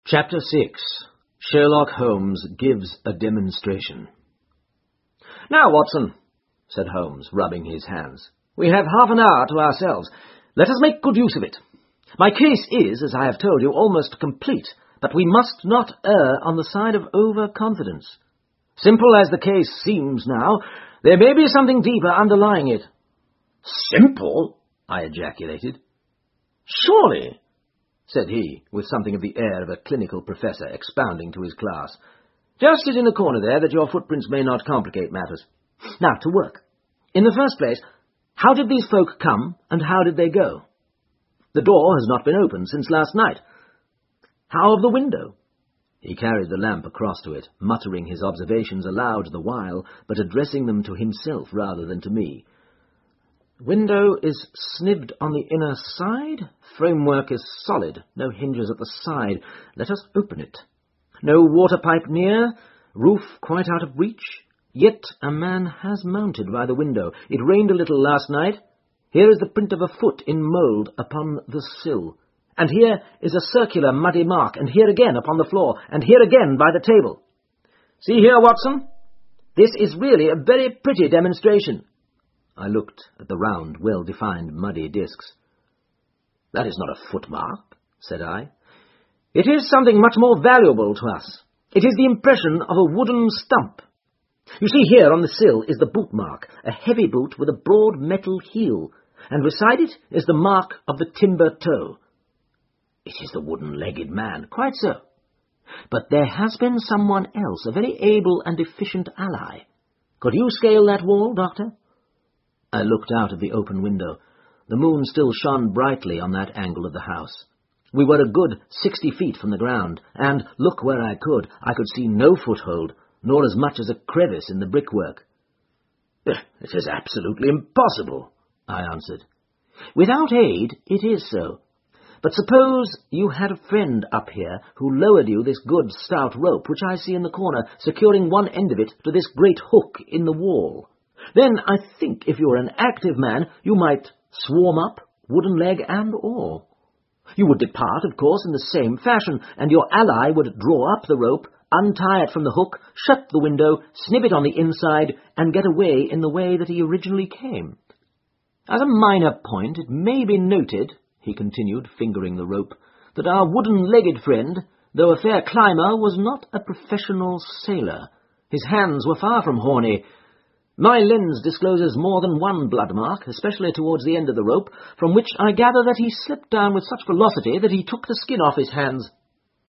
Chapter 6. Sherlock Holmes gives a demonstration. "Now, Watson," said Holmes, rubbing his hands, "we have half an hour to ourselves. Let us make good use of it. My case is, as I have told you, almost complete, but we must not err on the side of overconfidence. Simple as the case seems now, there may be something deeper underlying it." "Simple?" I ejaculated. "Surely," said he, with something of the air of a clinical professor expounding to his class. "Just sit in the corner there, that your footprints may not complicate matters. Now, to work. In the first place, how did these folk come, and how did they go? The door has not been opened since last night. How of the window?" He carried the lamp across to it, muttering his observations aloud the while, but addressing them to himself rather than to me. "Window is snibbed on the inner side. Framework is solid. No hinges at the side. Let us open it. No water pipe near. Roof quite out of reach. Yet a man has mounted by the window. It rained a little last night. Here is the print of a foot in mould upon the sill. And here is a circular muddy mark, and here again upon the floor, and here again by the table. See here, Watson. This is really a very pretty demonstration." I looked at the round, well-defined, muddy discs. "That is not a footmark," said I. "It is something much more valuable to us. It is the impression of a wooden stump. You see here on the sill is the boot mark, a heavy boot with a broad metal heel, and beside it is the mark of the timber toe. It is the wooden-legged man, quite so. But there has been someone else, a very able and efficient ally. Could you scale that wall, Doctor?" I looked out of the open window. The moon still shone brightly on that angle of the house. We were a good 60 feet from the ground, and, look where I could see no foothold, nor as much as a crevice in the brickwork. "It is absolutely impossible," I answered. "Without aid, it is so. But suppose you had a friend up here who lowered you this good stout rope, which I see in the corner, securing one end of it to this great hook in the wall. Then I think if you were an active man, you might swarm up, wooden leg and all. You would depart, of course, in the same fashion, and your ally would draw up the rope, untie it from the hook, shut the window, snip it on the inside, and get away in the way that he originally came. As a minor point, it may be noted," he continued, fingering the rope, "that our wooden-legged friend, though a fair climber, was not a professional sailor. His hands were far from horny. My lens discloses more than one blood mark, especially towards the end of the rope, from which I gather that he slipped down with such velocity that he took the skin off his hands